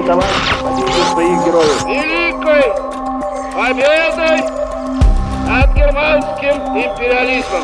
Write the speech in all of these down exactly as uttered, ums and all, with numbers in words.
презентовать позицию своих героев. Великой победой над германским империализмом!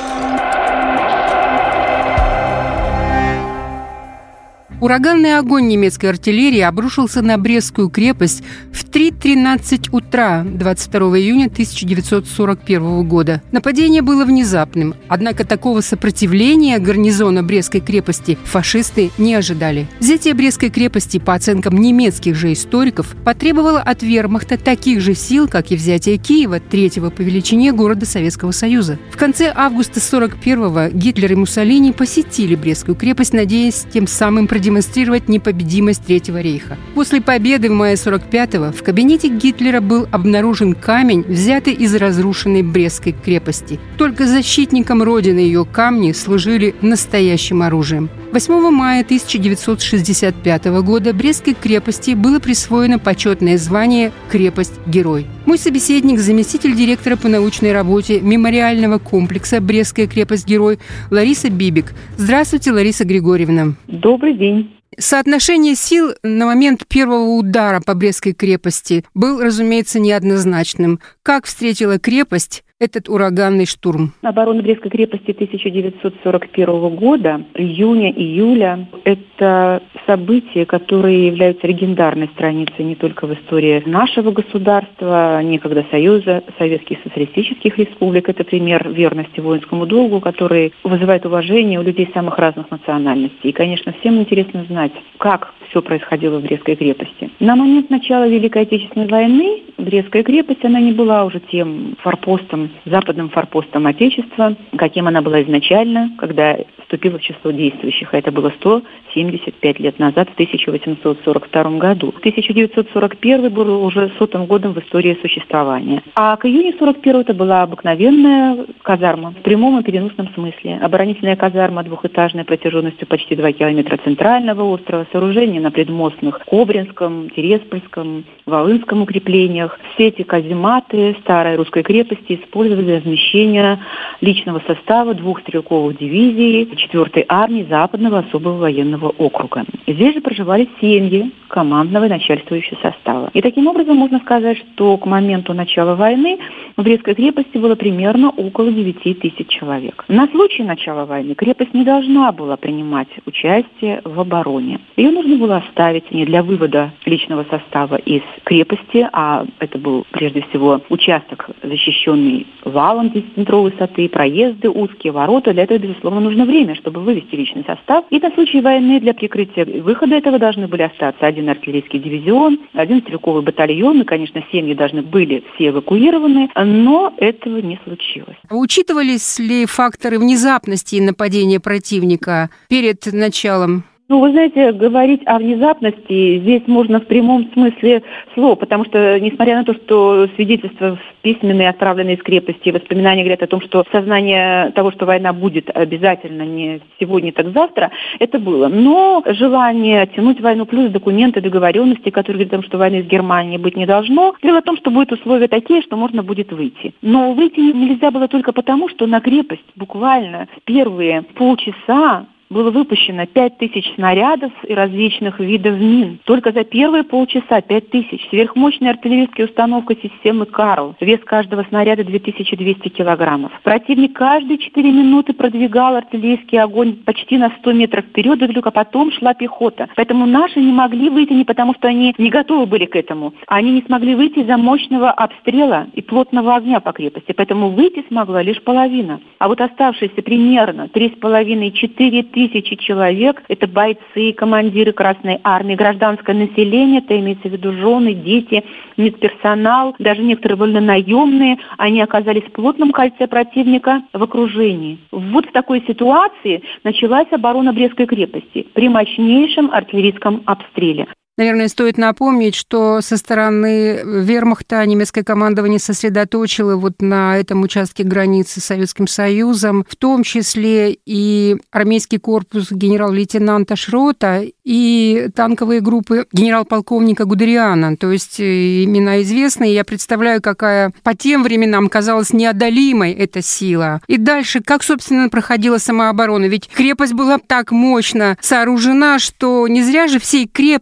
Ураганный огонь немецкой артиллерии обрушился на Брестскую крепость в три тринадцать утра двадцать второго июня тысяча девятьсот сорок первого года. Нападение было внезапным, однако такого сопротивления гарнизона Брестской крепости фашисты не ожидали. Взятие Брестской крепости, по оценкам немецких же историков, потребовало от вермахта таких же сил, как и взятие Киева, третьего по величине города Советского Союза. В конце августа сорок первого Гитлер и Муссолини посетили Брестскую крепость, надеясь тем самым продемонстрировать демонстрировать непобедимость Третьего рейха. После победы в мае сорок пятого в кабинете Гитлера был обнаружен камень, взятый из разрушенной Брестской крепости. Только защитникам Родины ее камни служили настоящим оружием. восьмого мая тысяча девятьсот шестьдесят пятого года Брестской крепости было присвоено почетное звание «Крепость-герой». Мой собеседник, заместитель директора по научной работе мемориального комплекса «Брестская крепость-герой» Лариса Бибик. Здравствуйте, Лариса Григорьевна. Добрый день. Соотношение сил на момент первого удара по Брестской крепости был, разумеется, неоднозначным. Как встретила крепость этот ураганный штурм? Оборона Брестской крепости тысяча девятьсот сорок первого года, июня-июля, это события, которые являются легендарной страницей не только в истории нашего государства, некогда Союза Советских Социалистических Республик. Это пример верности воинскому долгу, который вызывает уважение у людей самых разных национальностей. И, конечно, всем интересно знать, как все происходило в Брестской крепости. На момент начала Великой Отечественной войны Брестская крепость, она не была уже тем форпостом, западным форпостом Отечества, каким она была изначально, когда вступила в число действующих. Это было сто семьдесят пять лет назад, в тысяча восемьсот сорок втором году. тысяча девятьсот сорок первый был уже сотым годом в истории существования. А к июню сорок первого это была обыкновенная казарма в прямом и переносном смысле. Оборонительная казарма двухэтажная протяженностью почти два километра центрального острова, сооружение на предмостных Кобринском, Тереспольском, Волынском укреплениях. Все эти казематы старой русской крепости использовали для размещения личного состава двух стрелковых дивизий четвёртой армии Западного особого военного округа. Здесь же проживали семьи командного и начальствующего состава. И таким образом можно сказать, что к моменту начала войны в Брестской крепости было примерно около девяти тысяч человек. На случай начала войны крепость не должна была принимать участие в обороне. Ее нужно было оставить не для вывода личного состава из крепости, а это был прежде всего участок, защищенный валом десятиметровой высоты, проезды узкие, ворота. Для этого, безусловно, нужно время, чтобы вывести личный состав. И на случай войны для прикрытия выхода этого должны были остаться один артиллерийский дивизион, один стрелковый батальон, и, конечно, семьи должны были все эвакуированы, но этого не случилось. Учитывались ли факторы внезапности нападения противника перед началом? Ну, вы знаете, говорить о внезапности здесь можно в прямом смысле слова, потому что, несмотря на то, что свидетельства письменные, отправленные из крепости, воспоминания говорят о том, что сознание того, что война будет обязательно не сегодня, так завтра, это было. Но желание оттянуть войну, плюс документы, договоренности, которые говорят о том, что войны с Германией быть не должно, говорило о том, что будут условия такие, что можно будет выйти. Но выйти нельзя было только потому, что на крепость буквально в первые полчаса было выпущено пять тысяч снарядов и различных видов мин. Только за первые полчаса пять тысяч. Сверхмощная артиллерийская установка системы «Карл». Вес каждого снаряда две тысячи двести килограммов. Противник каждые четыре минуты продвигал артиллерийский огонь почти на сто метров вперед, и только потом шла пехота. Поэтому наши не могли выйти не потому, что они не готовы были к этому. Они не смогли выйти из-за мощного обстрела и плотного огня по крепости. Поэтому выйти смогла лишь половина. А вот оставшиеся примерно три с половиной-четыре тысячи тысячи человек, это бойцы, командиры Красной Армии, гражданское население, это имеется в виду жены, дети, медперсонал, даже некоторые вольнонаемные, они оказались в плотном кольце противника в окружении. Вот в такой ситуации началась оборона Брестской крепости при мощнейшем артиллерийском обстреле. Наверное, стоит напомнить, что со стороны вермахта немецкое командование сосредоточило вот на этом участке границы с Советским Союзом, в том числе и армейский корпус генерал-лейтенанта Шрота и танковые группы генерал-полковника Гудериана. То есть имена известные. Я представляю, какая по тем временам казалась неодолимой эта сила. И дальше, как, собственно, проходила самооборона? Ведь крепость была так мощно сооружена, что не зря же всей крепости дали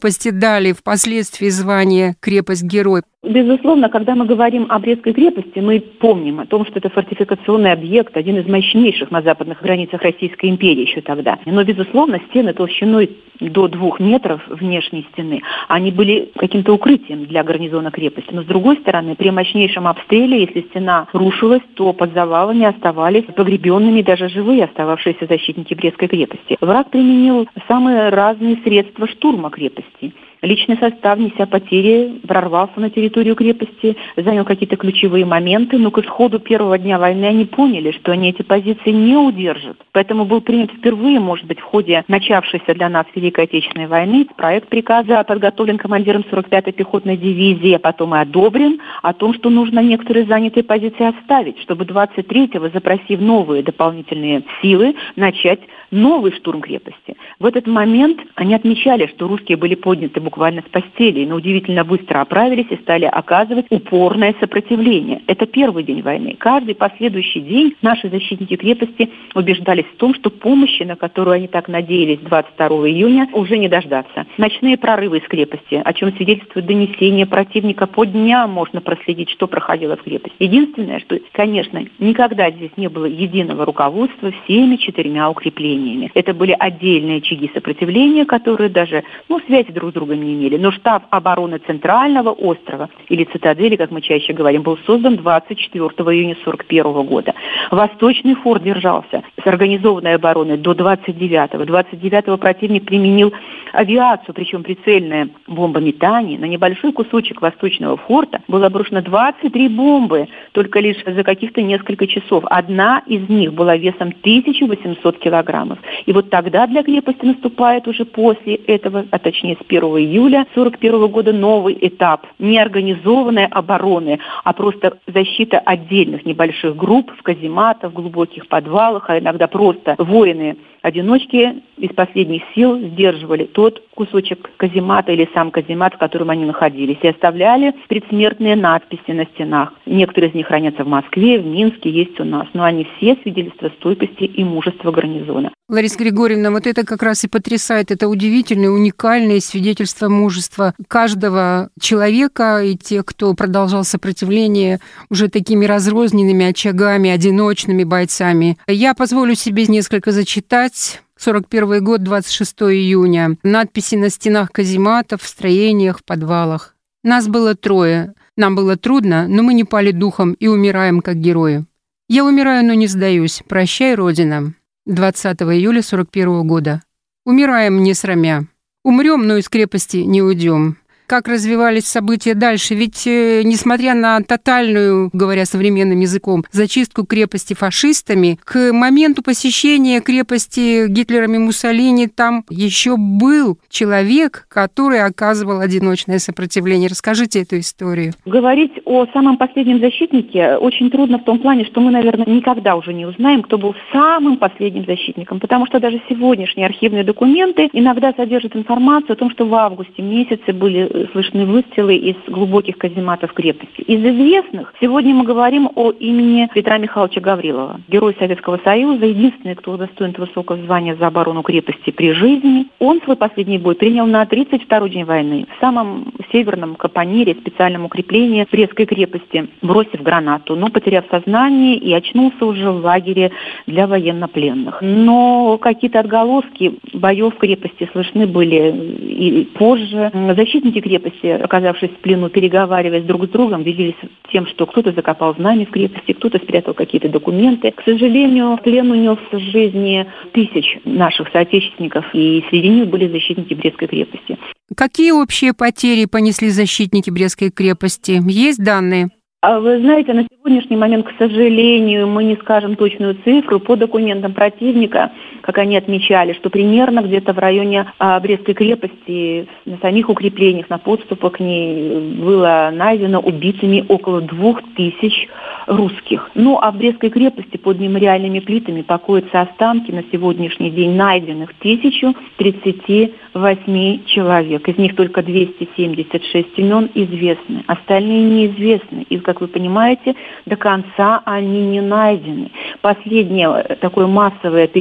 дали впоследствии звание «Крепость-герой». Безусловно, когда мы говорим о Брестской крепости, мы помним о том, что это фортификационный объект, один из мощнейших на западных границах Российской империи еще тогда. Но, безусловно, стены толщиной до двух метров внешней стены, они были каким-то укрытием для гарнизона крепости. Но, с другой стороны, при мощнейшем обстреле, если стена рушилась, то под завалами оставались погребенными даже живые остававшиеся защитники Брестской крепости. Враг применил самые разные средства штурма крепости. Личный состав, неся потери, прорвался на территорию крепости, занял какие-то ключевые моменты, но к исходу первого дня войны они поняли, что они эти позиции не удержат. Поэтому был принят впервые, может быть, в ходе начавшейся для нас Великой Отечественной войны проект приказа, подготовлен командиром сорок пятой пехотной дивизии, а потом и одобрен, о том, что нужно некоторые занятые позиции оставить, чтобы двадцать третьего, запросив новые дополнительные силы, начать новый штурм крепости. В этот момент они отмечали, что русские были подняты буквально с постели, но удивительно быстро оправились и стали оказывать упорное сопротивление. Это первый день войны. Каждый последующий день наши защитники крепости убеждались в том, что помощи, на которую они так надеялись двадцать второго июня, уже не дождаться. Ночные прорывы из крепости, о чем свидетельствует донесение противника, по дням можно проследить, что проходило в крепости. Единственное, что, конечно, никогда здесь не было единого руководства всеми четырьмя укреплениями. Это были отдельные очаги сопротивления, которые даже, ну, связи друг с другом не имели. Но штаб обороны Центрального острова, или цитадели, как мы чаще говорим, был создан двадцать четвёртого июня сорок первого года. Восточный форт держался с организованной обороной до двадцать девятого. двадцать девятого противник применил авиацию, причем прицельное бомбометание. На небольшой кусочек восточного форта было брошено двадцать три бомбы, только лишь за каких-то несколько часов. Одна из них была весом тысяча восемьсот килограммов. И вот тогда для крепости наступает уже после этого, а точнее с первого июля сорок первого года, новый этап неорганизованной обороны, а просто защита отдельных небольших групп в казематах, в глубоких подвалах, а иногда просто воины-одиночки из последних сил сдерживали тот кусочек каземата или сам каземат, в котором они находились, и оставляли предсмертные надписи на стенах. Некоторые из них хранятся в Москве, в Минске, есть у нас, но они все свидетельства стойкости и мужества гарнизона. Лариса Григорьевна, вот это как раз и потрясает. Это удивительное, уникальное свидетельство мужества каждого человека и тех, кто продолжал сопротивление уже такими разрозненными очагами, одиночными бойцами. Я позволю себе несколько зачитать. сорок первый год, двадцать шестого июня. Надписи на стенах казематов, в строениях, в подвалах. Нас было трое. Нам было трудно, но мы не пали духом и умираем как герои. Я умираю, но не сдаюсь. Прощай, Родина. двадцатого июля сорок первого года. Умираем, не срамя. Умрем, но из крепости не уйдем. Как развивались события дальше? Ведь, э, несмотря на тотальную, говоря современным языком, зачистку крепости фашистами, к моменту посещения крепости Гитлером и Муссолини там еще был человек, который оказывал одиночное сопротивление. Расскажите эту историю. Говорить о самом последнем защитнике очень трудно в том плане, что мы, наверное, никогда уже не узнаем, кто был самым последним защитником, потому что даже сегодняшние архивные документы иногда содержат информацию о том, что в августе месяце были слышны выстрелы из глубоких казематов крепости. Из известных сегодня мы говорим о имени Петра Михайловича Гаврилова, герой Советского Союза, единственный, кто удостоен высокого звания за оборону крепости при жизни. Он свой последний бой принял на тридцать второй день войны в самом северном капонире, специальном укреплении Брестской крепости, бросив гранату, но потеряв сознание и очнулся уже в лагере для военнопленных. Но какие-то отголоски боев в крепости слышны были и позже. Защитники крепости, оказавшись в плену, переговариваясь друг с другом, делились тем, что кто-то закопал знамя в крепости, кто-то спрятал какие-то документы. К сожалению, плен унес жизни тысяч наших соотечественников, и среди них были защитники Брестской крепости. Какие общие потери понесли защитники Брестской крепости? Есть данные? А вы знаете, на сегодняшний момент, к сожалению, мы не скажем точную цифру. По документам противника, как они отмечали, что примерно где-то в районе а, Брестской крепости, на самих укреплениях, на подступах к ней было найдено убитыми около двух тысяч русских. Ну, а в Брестской крепости под мемориальными плитами покоятся останки на сегодняшний день найденных тысяча тридцать восемь человек. Из них только двести семьдесят шесть имен известны, остальные неизвестны. И, как вы понимаете, до конца они не найдены. Последнее такое массовое перезахоронение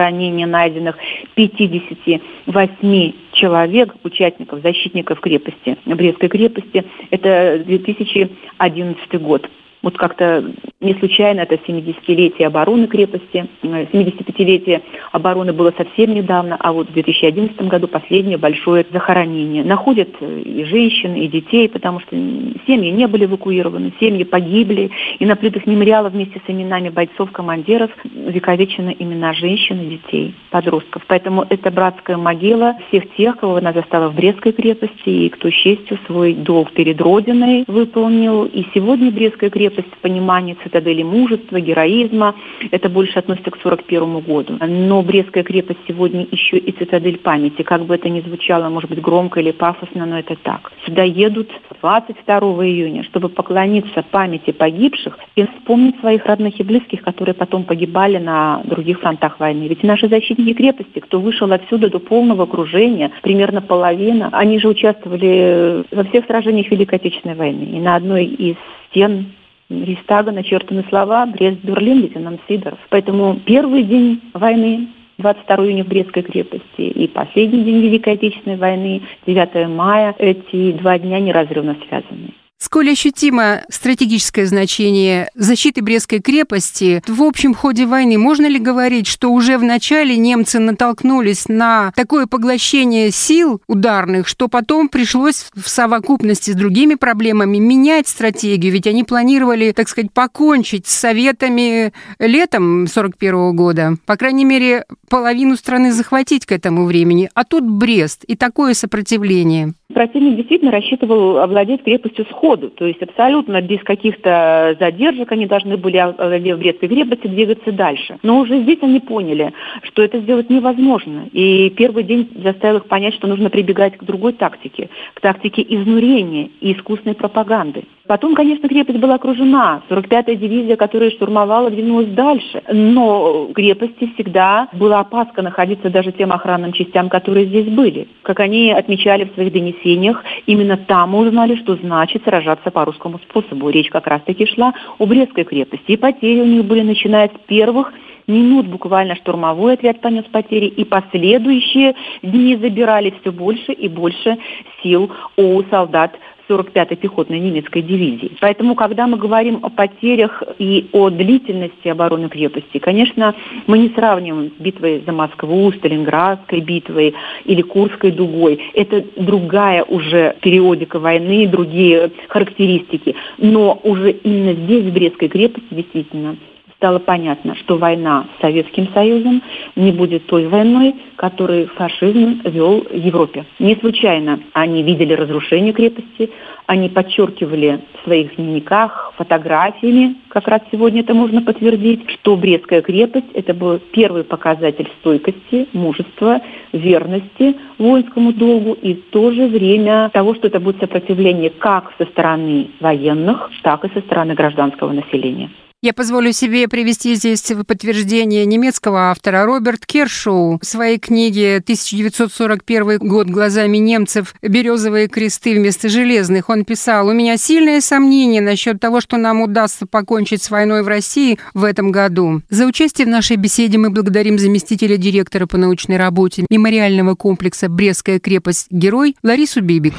захоронения найденных пятидесяти восьми человек, участников, защитников крепости, Брестской крепости. Это две тысячи одиннадцатый год. Вот как-то не случайно это семидесятилетие обороны крепости. семидесятипятилетие обороны было совсем недавно, а вот в две тысячи одиннадцатом году последнее большое захоронение. Находят и женщин, и детей, потому что семьи не были эвакуированы, семьи погибли. И на плитах мемориала вместе с именами бойцов, командиров вековечены имена женщин и детей, подростков. Поэтому это братская могила всех тех, кого она застала в Брестской крепости, и кто с честью свой долг перед Родиной выполнил. И сегодня Брестская крепость в понимании цитадели мужества, героизма. Это больше относится к сорок первому году. Но Брестская крепость сегодня еще и цитадель памяти. Как бы это ни звучало, может быть, громко или пафосно, но это так. Сюда едут двадцать второго июня, чтобы поклониться памяти погибших и вспомнить своих родных и близких, которые потом погибали на других фронтах войны. Ведь наши защитники крепости, кто вышел отсюда до полного окружения, примерно половина, они же участвовали во всех сражениях Великой Отечественной войны. И на одной из стен Рейхстага начертаны слова «Брест-Берлин, лейтенант Сидоров». Поэтому первый день войны, двадцать второго июня в Брестской крепости, и последний день Великой Отечественной войны, девятого мая, эти два дня неразрывно связаны. Сколь ощутимо стратегическое значение защиты Брестской крепости в общем ходе войны? Можно ли говорить, что уже в начале немцы натолкнулись на такое поглощение сил ударных, что потом пришлось в совокупности с другими проблемами менять стратегию? Ведь они планировали, так сказать, покончить с советами летом сорок первого года. По крайней мере, половину страны захватить к этому времени. А тут Брест и такое сопротивление. Противник действительно рассчитывал овладеть крепостью сходу, то есть абсолютно без каких-то задержек они должны были в Брестской крепости двигаться дальше. Но уже здесь они поняли, что это сделать невозможно. И первый день заставил их понять, что нужно прибегать к другой тактике, к тактике изнурения и искусной пропаганды. Потом, конечно, крепость была окружена. сорок пятая дивизия, которая штурмовала, двинулась дальше. Но в крепости всегда была опаска находиться даже тем охранным частям, которые здесь были. Как они отмечали в своих донесениях, именно там мы узнали, что значит сражаться по русскому способу. Речь как раз-таки шла о Брестской крепости. И потери у них были, начиная с первых минут буквально штурмовой отряд понес потери, и последующие дни забирали все больше и больше сил у солдат сорок пятой пехотной немецкой дивизии. Поэтому, когда мы говорим о потерях и о длительности обороны крепости, конечно, мы не сравниваем с битвой за Москву, Сталинградской битвой или Курской дугой. Это другая уже периодика войны, другие характеристики. Но уже именно здесь, в Брестской крепости, действительно, стало понятно, что война с Советским Союзом не будет той войной, которую фашизм вел в Европе. Не случайно они видели разрушение крепости, они подчеркивали в своих дневниках, фотографиями, как раз сегодня это можно подтвердить, что Брестская крепость – это был первый показатель стойкости, мужества, верности воинскому долгу и в то же время того, что это будет сопротивление как со стороны военных, так и со стороны гражданского населения. Я позволю себе привести здесь в подтверждение немецкого автора Роберт Кершоу в своей книге тысяча девятьсот сорок первый год «Глазами немцев. Березовые кресты вместо железных». Он писал: «У меня сильное сомнение насчет того, что нам удастся покончить с войной в России в этом году». За участие в нашей беседе мы благодарим заместителя директора по научной работе мемориального комплекса «Брестская крепость. Герой» Ларису Бибик.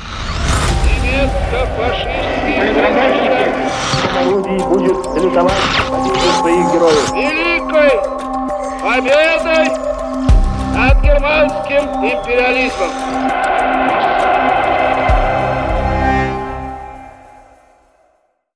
Будет салютовать победу своих героев. Великой победой над германским империализмом!